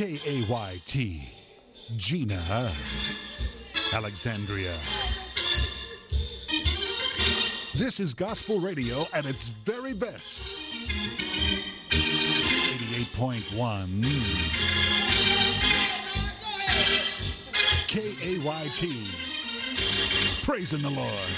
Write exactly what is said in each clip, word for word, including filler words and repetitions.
K A Y T, Gina Alexandria. This is gospel radio at its very best. eighty-eight point one K A Y T. Praising the Lord.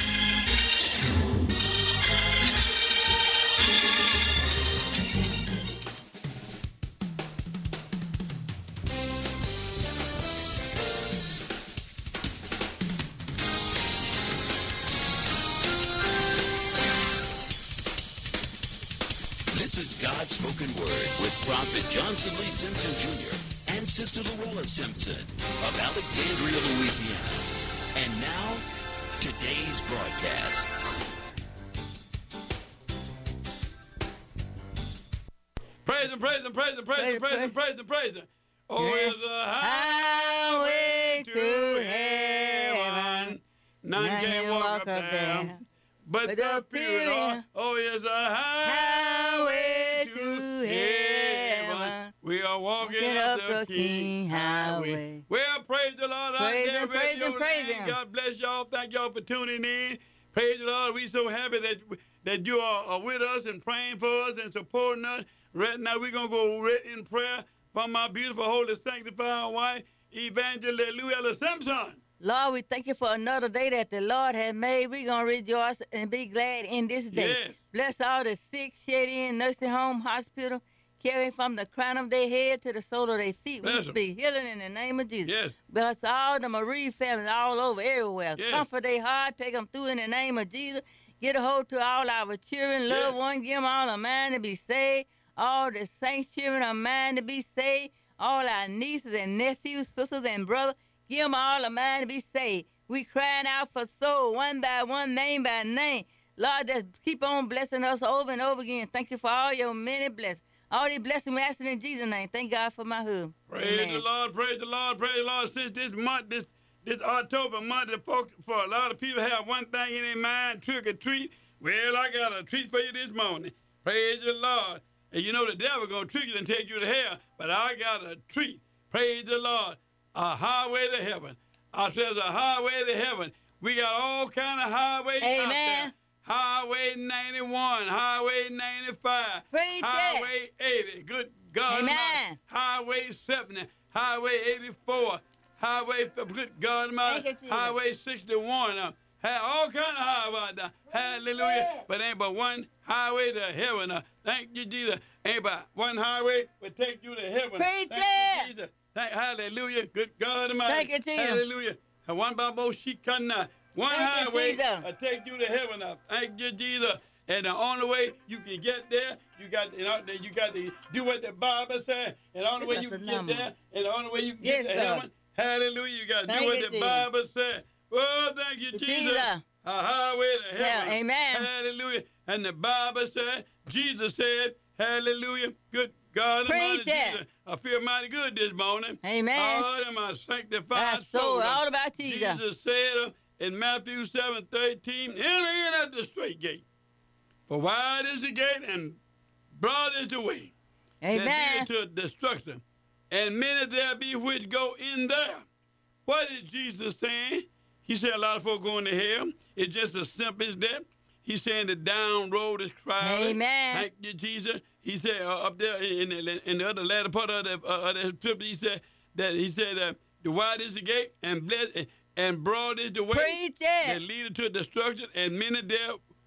This is God's Spoken Word with Prophet Johnson Lee Simpson Junior and Sister Luella Simpson of Alexandria, Louisiana. And now, today's broadcast. Praise him, praise him, praise him, praise him, praise him, praise him, praise him. Oh, it's a highway to heaven. None can walk up there. But the pure, oh, it's a highway to heaven. We are walking up the King Highway. Well, praise the Lord. Praise him, praise him, praise him. God bless y'all. Thank y'all for tuning in. Praise the Lord. We're so happy that that you are, are with us and praying for us and supporting us. Right now, we're going to go right in prayer for my beautiful, holy, sanctified wife, Evangelist Luella Simpson. Lord, we thank you for another day that the Lord has made. We're going to rejoice and be glad in this day. Yes. Bless all the sick, shed in, nursing home, hospital, carrying from the crown of their head to the sole of their feet. Bless We 'em. speak healing in the name of Jesus. Yes. Bless all the Marie families all over, everywhere. Yes. Comfort their heart, take them through in the name of Jesus. Get a hold to all our children, loved Yes. ones, give them all a mind to be saved. All the saints' children a mind to be saved. All our nieces and nephews, sisters and brothers, give them all a mind to be saved. We crying out for soul, one by one, name by name. Lord, just keep on blessing us over and over again. Thank you for all your many blessings. All these blessings we asking in Jesus' name. Thank God for my husband. Praise Amen. the Lord, praise the Lord, praise the Lord. Since this month, this this October month, the folks, for a lot of people have one thing in their mind, trick or treat. Well, I got a treat for you this morning. Praise the Lord. And you know the devil gonna trick you and take you to hell, but I got a treat. Praise the Lord. A highway to heaven. I says a highway to heaven. We got all kind of highways out there. Amen. Highway ninety-one, Highway ninety-five, Preach it. Highway eighty. Good God. Amen. Almighty. Highway seventy, Highway eighty-four, Highway, good God Almighty, Thank you, Jesus. Highway sixty-one. Uh, had all kind of highways out there. Hallelujah. But ain't but one highway to heaven. Uh, thank you, Jesus. Ain't but one highway will take you to heaven. Preach Thank it. you, Jesus. Thank, hallelujah. Good God Almighty. Thank you, Jesus. Hallelujah. And one Bible sheet coming out. One Thank you, highway Jesus. will take you to heaven. Uh, thank you, Jesus. And the only way you can get there, you got you, know, you got to do what the Bible said. And the only way Yes, you can that's get the there, and the only way you can Yes, get to God. heaven, hallelujah, you got to Thank do what you, the Jesus. Bible said. Oh, thank you, Jesus. Jesus. A highway to Yeah, heaven. amen. Hallelujah. And the Bible said, Jesus said, hallelujah. Good God Almighty, Preach it. Jesus. I feel mighty good this morning. Amen. All in my sanctified My soul, soul. all about Jesus. Jesus said uh, in Matthew seven thirteen, enter in at the straight gate. For wide is the gate and broad is the way Amen. that leadeth to destruction. And many there be which go in there. What is Jesus saying? He said a lot of folk going to hell. It's just as simple as that. He's saying the down road is crowded. Amen. Thank you, Jesus. He said uh, up there in the, in the other latter part of the, uh, of the scripture, he said that he said uh, the wide is the gate and blessed and broad is the way Preach that it. leadeth to destruction, and many there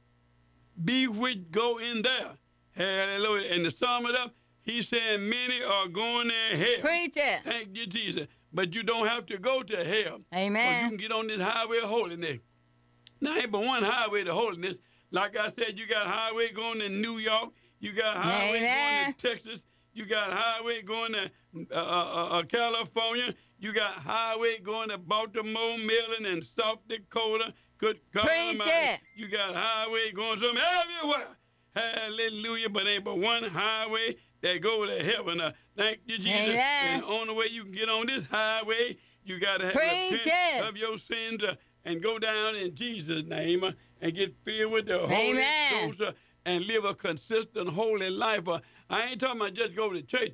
be which go in there. Hallelujah. And to sum it up, he's saying many are going to hell. Preach it. Thank you, Jesus. But you don't have to go to hell. Amen. Or you can get on this highway of holiness. Now, ain't but one highway to holiness. Like I said, you got highway going to New York. You got highway Amen. going to Texas. You got highway going to uh, uh, uh, California. You got highway going to Baltimore, Maryland, and South Dakota. Good God Preach Almighty. it. You got highway going some everywhere. Hallelujah. But ain't but one highway that go to heaven. Uh, thank you, Jesus. Amen. And the only way you can get on this highway, you got to have Preach repent it. of your sins uh, and go down in Jesus' name uh, and get filled with the Holy Amen. Ghost uh, and live a consistent, holy life. Uh, I ain't talking about just go to church. Uh,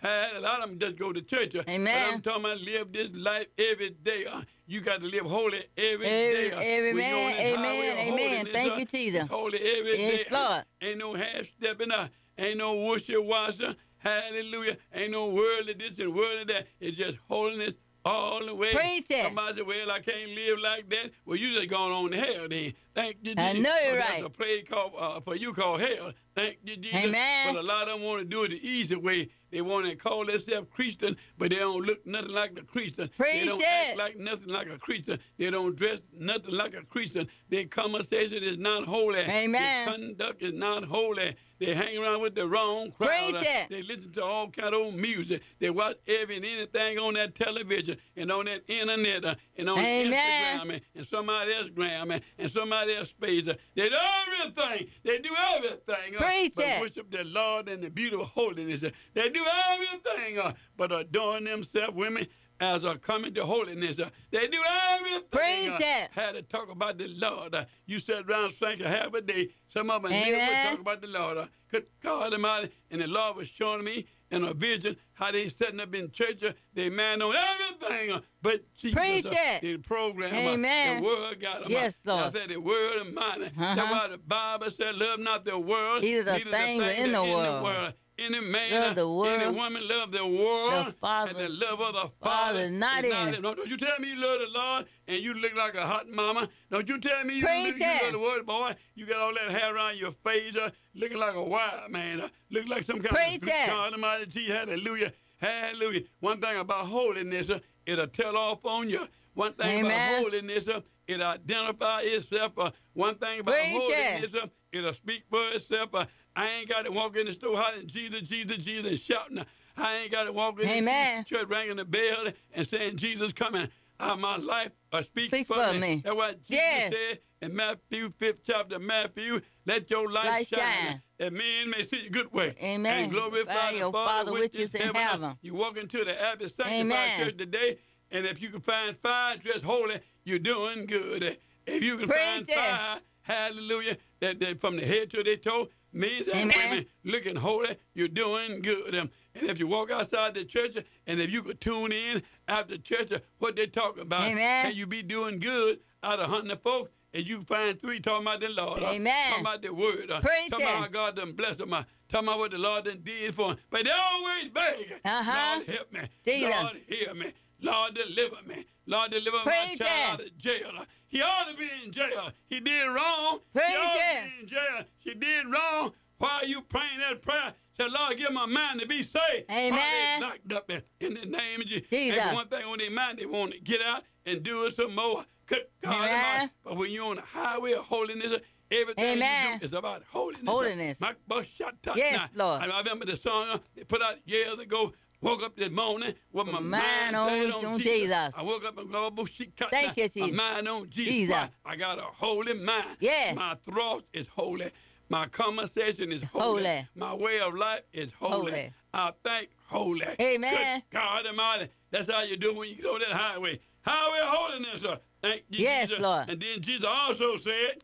A lot of them just go to church. Uh, Amen. But I'm talking about live this life every day. Uh, you got to live holy every, Every- day. Uh, every when you're on man, this amen, highway of amen. holiness, Thank uh, you, Jesus. Holy every Yes, day. Lord. Ain't no half stepping. Uh, ain't no wishy-washy. Hallelujah. Ain't no worldly this and worldly that. It's just holiness all the way. Preach it. Somebody say, well, I can't live like that. Well, you just going on to hell then. Thank you, Jesus. I know you're Oh, right. That's a place called, uh, for you called hell. Thank you, Jesus. Amen. But a lot of them want to do it the easy way. They want to call themselves Christian, but they don't look nothing like the Christian. Preach they don't it. act like nothing like a Christian. They don't dress nothing like a Christian. Their conversation is not holy. Amen. Their conduct is not holy. They hang around with the wrong crowd. Preach it. They listen to all kind of old music. They watch every and anything on that television and on that internet uh, and on Amen. Instagram and, and somebody else gram and, and somebody else page. Uh, they do everything. They do everything. Uh, Preach but it. worship the Lord and the beautiful holiness. Uh, they do everything uh, but adorn themselves, women, as are coming to holiness. Uh, they do everything. Preach uh, it. Had to talk about the Lord. Uh, you sit around thinking half a day. Some of them Amen. never talk about the Lord. Uh, good God Almighty. And the Lord was showing me in a vision how they setting up in church. Uh, they man on everything uh, but Jesus. Preach uh, it. The program. Amen. Uh, the word got them. Yes, uh, Lord. I said the word of mine. Uh-huh. That's why the Bible said, love not the world. Neither the neither things things in that the world. Any man, Love the world. any woman love the world, The Father- and the love of the Father Father is not is in it. No, don't you tell me you love the Lord and you look like a hot mama. Don't you tell me you, Preach look, you it. love the word, boy. You got all that hair around your face, uh, looking like a wild man, uh, look like some kind Preach of it. God Almighty Jesus. Hallelujah, hallelujah. One thing about holiness, uh, it'll tell off on you. One thing Amen. about holiness, uh, it identify itself. Uh, one thing about Preach it. holiness, uh, it'll speak for itself. Uh, I ain't got to walk in the store hollering Jesus, Jesus, Jesus, and shouting. I ain't got to walk in Amen. the church ringing the bell and saying Jesus coming out of my life or speak, Speak for, for me. me. That's what Jesus Yes. said in Matthew, fifth chapter, Matthew, let your light, Light shine, shine. that men may see your good way. Amen. And glorify Glorify the your Father, Father which is in heaven. heaven. You walk into the Abbey Sanctified Amen. Church today, and if you can find five dressed holy, you're doing good. If you can Preach find it. five, hallelujah, that, that from the head to the toe, men and Amen. women looking holy, you're doing good. Um, and if you walk outside the church, and if you could tune in after church, uh, what they talking about, Amen. and you be doing good out of hundred folks, and you find three talking about the Lord, uh, Amen. talking about the word, uh, Preach talking about it. how God done blessed them, uh, talking about what the Lord done did for them. But they always beg, Uh-huh. Lord help me, Jesus. Lord hear me, Lord deliver me, Lord deliver my Preach child it. out of jail. Uh, He ought to be in jail. He did wrong. Preach he ought it. to be in jail. She did wrong. Why are you praying that prayer? Say, Lord, give my mind to be saved. Amen. Why they locked up in, in the name of Jesus. Jesus. Every one thing on their mind, they want to get out and do it some more. Good God Amen. Almighty. But when you're on the highway of holiness, everything Amen. you do is about holiness. Holiness. My bus shut up. Yes, now, Lord. I remember the song uh, they put out years ago. Woke up this morning with my Mind mind on- laid on, on Jesus. Jesus. I woke up and go, oh, she cut Thank now. you, Jesus. My mind on Jesus. Jesus. Why? I got a holy mind. Yes. My thought is holy. My conversation is holy. Holy. My way of life is holy. Holy. I think holy. Amen. Good God Almighty. That's how you do when you go that highway. Highway of holiness. uh, Thank you, Yes, Jesus. Lord. And then Jesus also said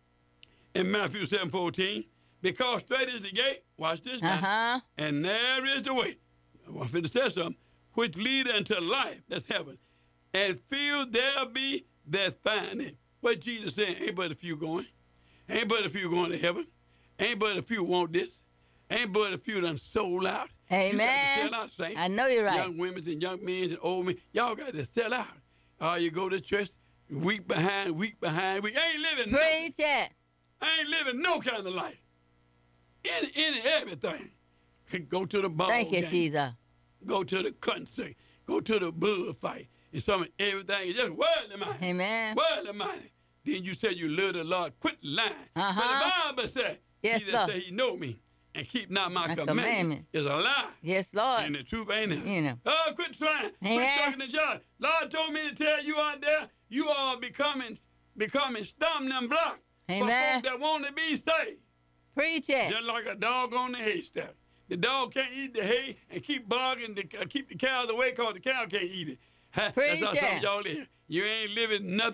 in Matthew seven fourteen, because straight is the gate, watch this now, Uh-huh. and narrow is the way, I'm going to say something, which lead unto life, that's heaven, and few there be that find it. What Jesus saying, ain't but a few going. Ain't but a few going to heaven. Ain't but a few want this. Ain't but a few done sold out. You got Amen. to sell out, saints. I know you're right. Young women and young men and old men, y'all got to sell out. Uh, you go to church week behind week behind week. I ain't living nothing. Preach it. I ain't living no kind of life. Any, any, everything. Go to the ball Thank you, game. Jesus. Go to the concert. Go to the bullfight. And some of everything is just worldly money. Amen. Worldly money. Then you say you love the Lord. Quit lying. Uh-huh. But the Bible said, Yes, he that Lord. say he know me and keep not my, My commandment, commandment. is a lie. Yes, Lord. And the truth ain't it. You know. Oh, quit trying. Quit Amen. talking to God. Lord told me to tell you out there, you are becoming becoming stumbling blocks Amen. for folk that want to be saved. Preach it. Just like a dog on the haystack. The dog can't eat the hay and keep barking to uh, keep the cows away because the cow can't eat it. Ha, Preach That's how some it. of y'all live. You ain't living nothing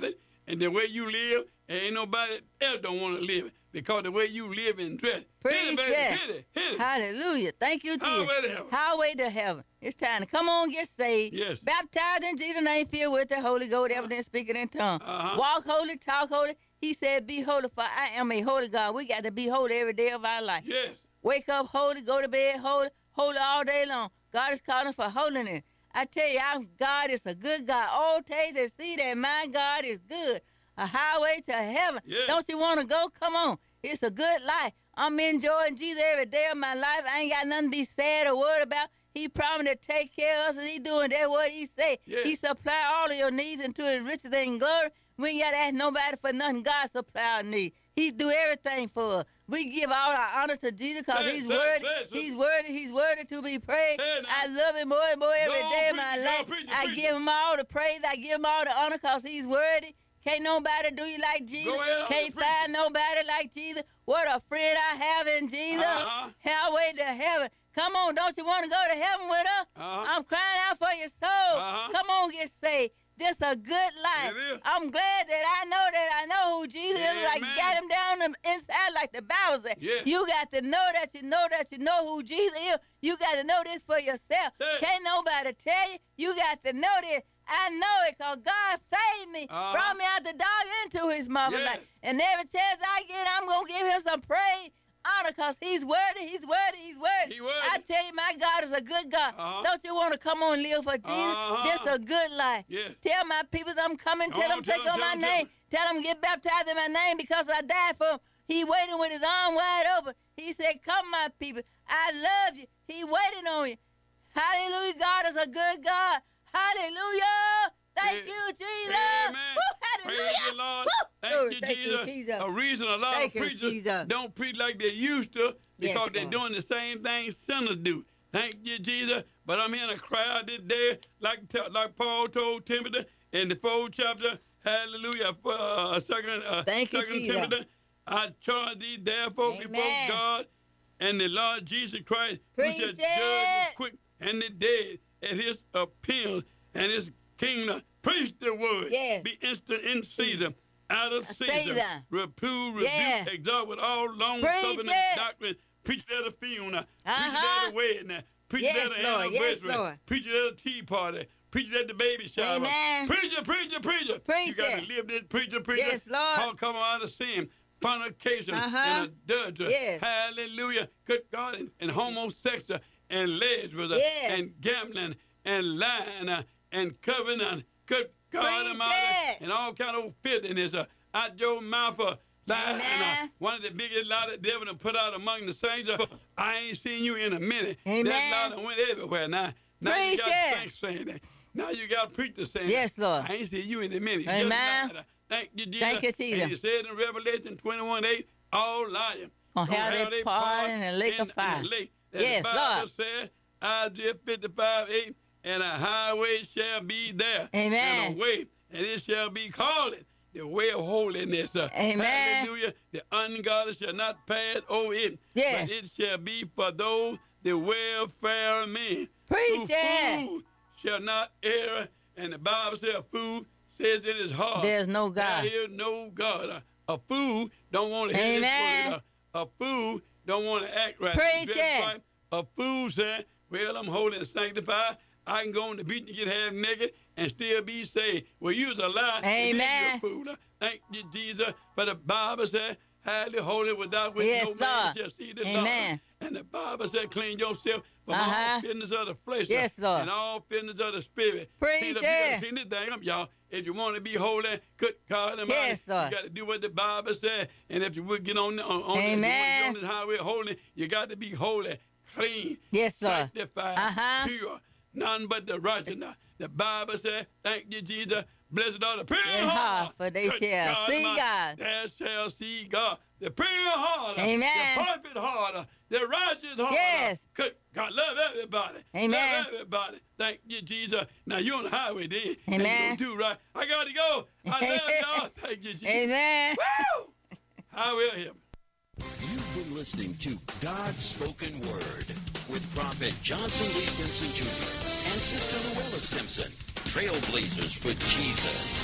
and the way you live, ain't nobody else don't want to live it because the way you live and dress. Preach hit it, baby. it. Hit it. Hit it. Hallelujah. Thank you, Jesus. Highway to heaven. Highway to heaven. It's time to come on, get saved. Yes. Baptized in Jesus' name, filled with the Holy Ghost, evidence speaking in tongues. Uh-huh. Walk holy, talk holy. He said, be holy, for I am a holy God. We got to be holy every day of our life. Yes. Wake up holy, go to bed holy, holy all day long. God is calling for holiness. I tell you, our God is a good God. All taste and see that my God is good. A highway to heaven. Yes. Don't you want to go? Come on. It's a good life. I'm enjoying Jesus every day of my life. I ain't got nothing to be sad or worried about. He promised to take care of us, and he doing that what he say. Yes. He supply all of your needs into his riches and glory. We ain't got to ask nobody for nothing. God supply our needs. He do everything for us. We give all our honor to Jesus because Say it, he's say it, worthy. say it, He's sister. worthy. He's worthy to be praised. Say it now. I love him more and more every Go day on, of my preach it, go on, life. preach it, I preach give it. him all the praise. I give him all the honor because he's worthy. Can't nobody do you like Jesus. Go ahead on Can't and preach find nobody like Jesus. What a friend I have in Jesus. Uh-huh. Highway to heaven. Come on, don't you want to go to heaven with us? Uh-huh. I'm crying out for your soul. Uh-huh. Come on, get saved. This a good life. It is. I'm glad that I know that I know who Jesus is. Like Amen. got him down the inside like the Bible said. Yes. You got to know that you know that you know who Jesus is. You got to know this for yourself. Say it. Can't nobody tell you. You got to know this. I know it because God saved me, Uh-huh. brought me out the dog into his mama Yes. life. And every chance I get, I'm going to give him some praise, honor, because he's worthy, he's worthy, he's worthy. He worthy. I tell you, my God is a good God. Uh-huh. Don't you want to come on and live for Jesus? Uh-huh. This a good life. Yes. Tell my people I'm coming. Come Tell on, them tell take them, on tell my them, tell name. them. Tell them get baptized in my name because I died for him. He waiting with his arm wide open. He said, come, my people. I love you. He waiting on you. Hallelujah. God is a good God. Hallelujah. Thank Yeah. you, Jesus. Amen. Woo, hallelujah. Praise the Lord. Woo. Thank, Glory, you, thank Jesus. you, Jesus. A reason a lot Thank of you, preachers Jesus. don't preach like they used to because Yes, they're Lord. doing the same thing sinners do. Thank you, Jesus. But I'm in a crowd this day, like like Paul told Timothy in the fourth chapter. Hallelujah. Uh, second, uh, Thank you, second Jesus. Timothy. I charge thee therefore before Amen. God and the Lord Jesus Christ, Preach who shall judge it. the quick and the dead at his appeal and his kingdom. Preach the word. Yes. Be instant in season, out of season. Season. Reprove, rebuke, Yeah. exhort with all long Preach suffering it. doctrine. Preach it at a funeral. Uh-huh. Preach it at a wedding. Preach Yes, it at an Lord. Yes, anniversary. Lord. Preach it at a tea party. Preach it at the baby shower. Amen. Preach it, preach it, preach it. Preach you got it. to live this preacher, preacher. Yes, Lord. Come, come out of sin. Fornication Uh-huh. and adultery. Yes. Hallelujah. Good God. And, and homosexual and lesbians Yes. and gambling and lying uh, and covenant. Good God Preach Almighty. it. And all kind of filthiness uh, out your mouth. Uh, lying, and, uh, Amen. one of the biggest lie the devil done put out among the saints. Uh, I ain't seen you in a minute. Amen. That lie done went everywhere. Now, now you Preach got it. saints saying that. Now you got preachers saying Yes, that. Lord. I ain't seen you in a minute. You Amen. just lied. Uh, Thank you, Jesus. Thank you, Jesus. And he said in Revelation twenty-one eight, all lying. Gonna have their part in the lake of fire. lake. As Yes, the Bible Lord. said, Isaiah fifty-five eight, and a highway shall be there. Amen. And a way, and it shall be called the way of holiness. Uh, Amen. Hallelujah. The ungodly shall not pass over it. Yes. But it shall be for those the welfare men. Preach Who it. food shall not err. And the Bible says food says in his heart. There's no God. There is no God. Uh, a fool don't want to hear Amen. this word. Uh, a fool don't want to act right. Preach dress it. right. A fool said, well, I'm holy and sanctified. I can go on the beach and get half naked and still be saved. Well, you was a lie. And then Amen. you a fool. Uh, Thank you, Jesus. For the Bible said, highly holy without which Yes, no man Lord. shall see the Amen. Lord. And the Bible said, clean yourself from Uh-huh. all fitness of the flesh uh, Yes, Lord. and all fitness of the spirit. Preach See, it. you gotta clean this thing up, y'all. If you want to be holy, good God Almighty, Yes, Lord. you got to do what the Bible said. And if you would get on, on, on, Amen. if you want to get on this highway holy, you got to be holy, clean, Yes, Lord. sanctified, Uh-huh. pure, none but the righteousness. The Bible said, thank you, Jesus. Blessed are the pure in In heart, heart, for they good shall God see Almighty, God. They shall see God. The pure heart, Amen. the perfect heart, the righteous heart. Yes. Good God, love everybody. Amen. Love everybody. Thank you, Jesus. Now you're on the highway then. Amen. And you don't do right. I got to go. I love y'all. Thank you, Jesus. Amen. Woo! Highway of heaven. You've been listening to God's Spoken Word with Prophet Johnson Lee Simpson Junior and Sister Luella Simpson, trailblazers for Jesus.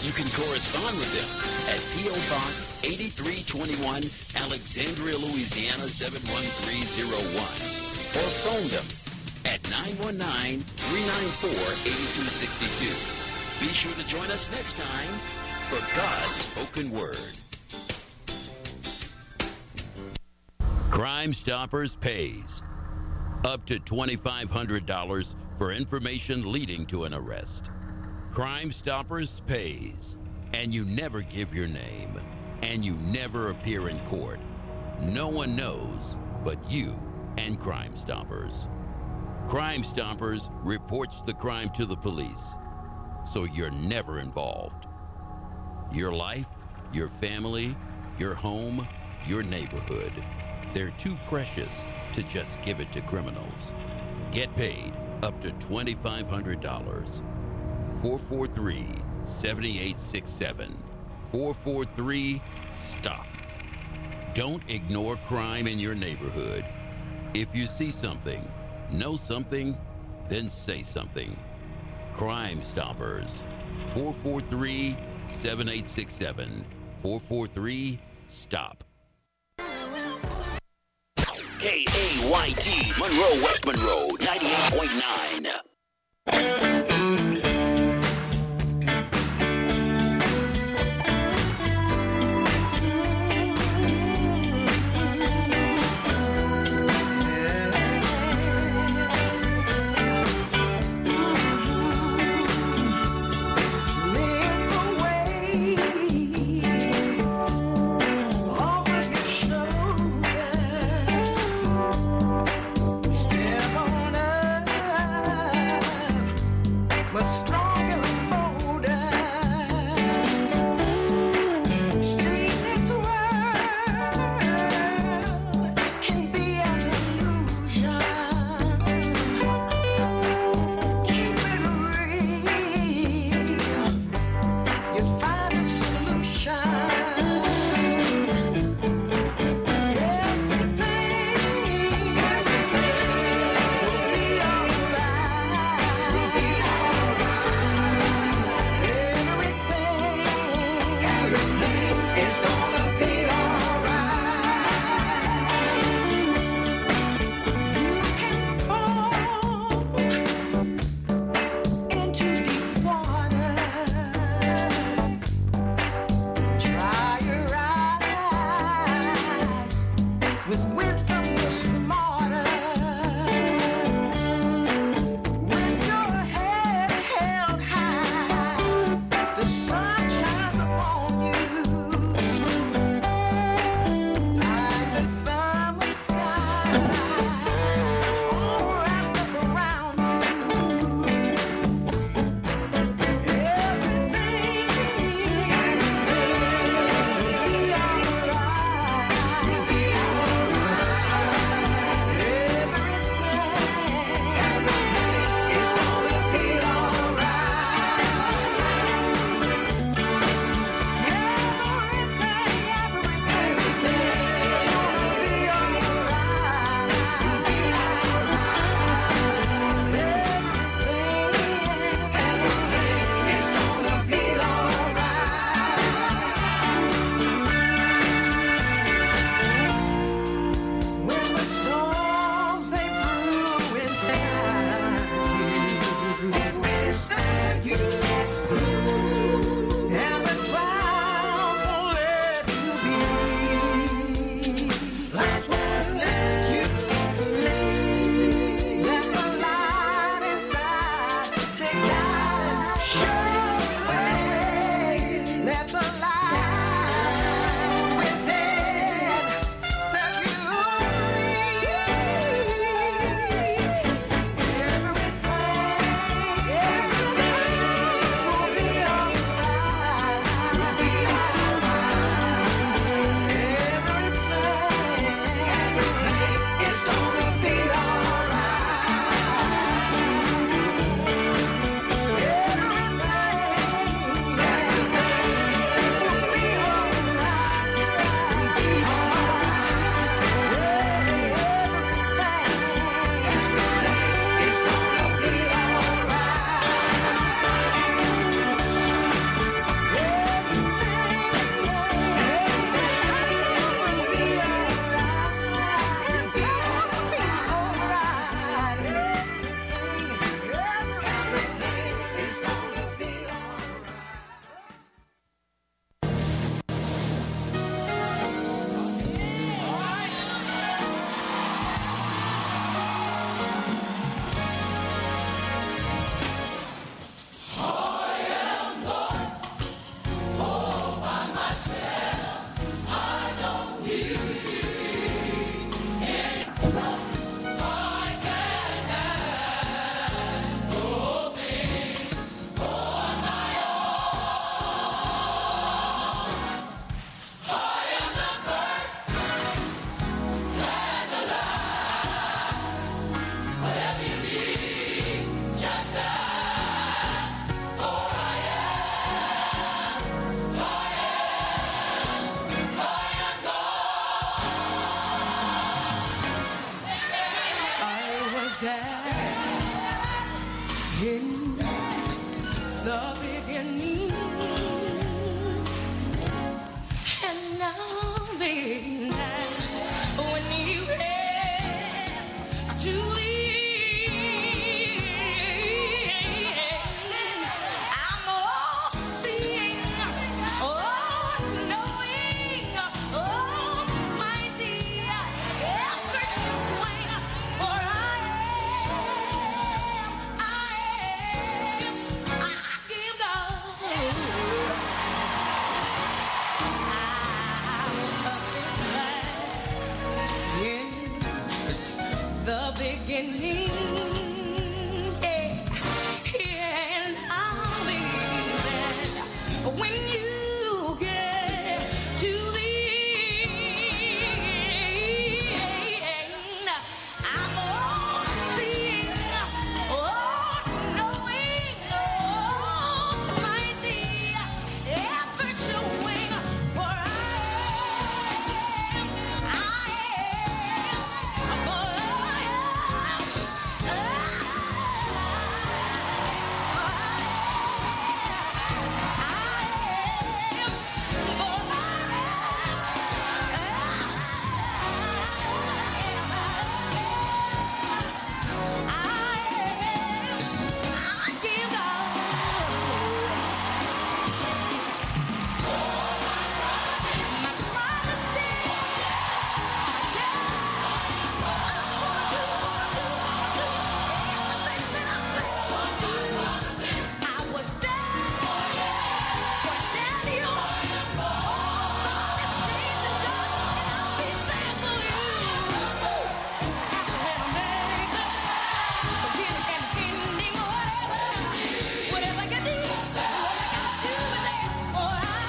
You can correspond with them at P O. Box eighty-three twenty-one, Alexandria, Louisiana seven one three zero one. Or phone them at nine one nine, three nine four, eight two six two. Be sure to join us next time for God's Spoken Word. Crime Stoppers pays. Up to twenty-five hundred dollars for information leading to an arrest. Crime Stoppers pays. And you never give your name. And you never appear in court. No one knows but you and Crime Stoppers. Crime Stoppers reports the crime to the police, so you're never involved. Your life, your family, your home, your neighborhood, they're too precious to just give it to criminals. Get paid up to twenty-five hundred dollars. four four three, seven eight six seven. four four three, STOP. Don't ignore crime in your neighborhood. If you see something, know something, then say something. Crime Stoppers. four four three, seven eight six seven. four four three, STOP. K A Y T, Monroe, West Monroe, ninety-eight point nine. Step on up. the beginning and now be now when you have to leave. I'm all seeing, all knowing, almighty, ever showing, for I am, I am, I give God. In the beginning, yeah, yeah, and I'll be there when you get to the end. I'm all seeing, all knowing, almighty, ever showing, for I am, I am, for I am, I am, for I whatever you need, all you gotta do is ask for.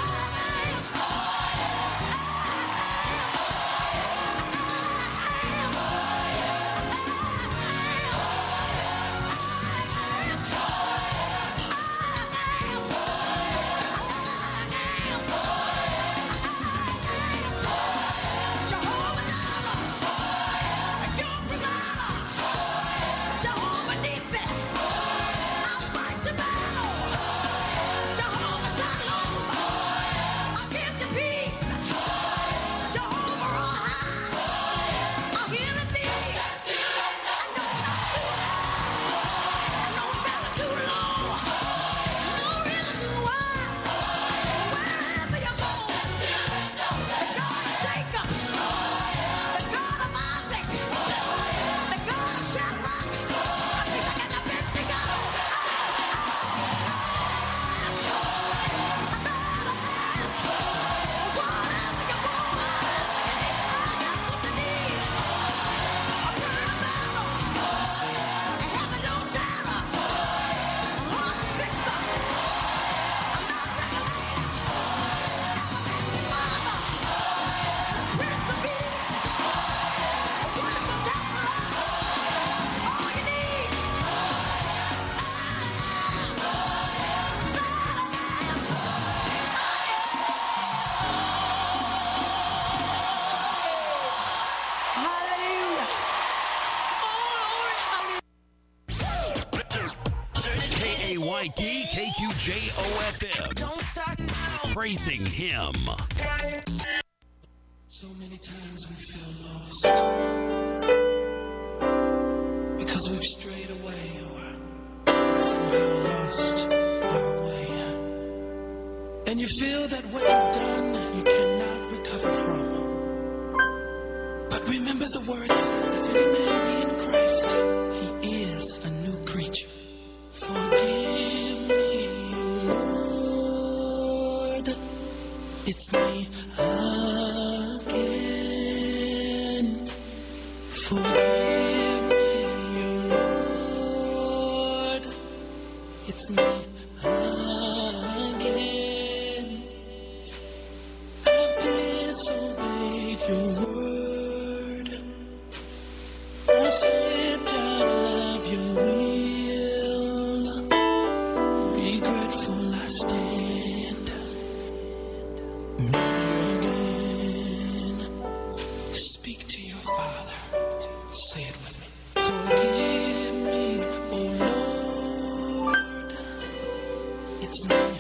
Jehovah Jireh, your provider. Jehovah Nissi, I'll fight your battle. Jehovah Shalom, I'll give you peace. Jehovah Rohi, I'll heal the thee. I know not too high, I know never too low, no river too wide. Wherever you go, the God of Jacob, the God of Isaac, the God of Shadrach, Meshach, and Abednego. Whatever you want, I got what you need. A prayer battle, a heaven no shadow, heart fixer, a mouth regulator, everlasting Father, Prince of Peace, a wonderful counselor, all you need. Hallelujah. Oh, Lord, hallelujah. K A Y D K Q J O F M. Don't start now. Praising Him. So many times we feel lost because we've strayed away or somehow lost our way. And you feel that what you've done you cannot recover from. But remember the word says, if any man be in Christ, he is a new creature. Forgive me, Lord, it's me again. Forgive me, Lord, it's me again. I've disobeyed your word. I slipped out of your will. Regretful I stand. Me again. Speak to your Father. Say it with me. Forgive me, oh Lord. It's not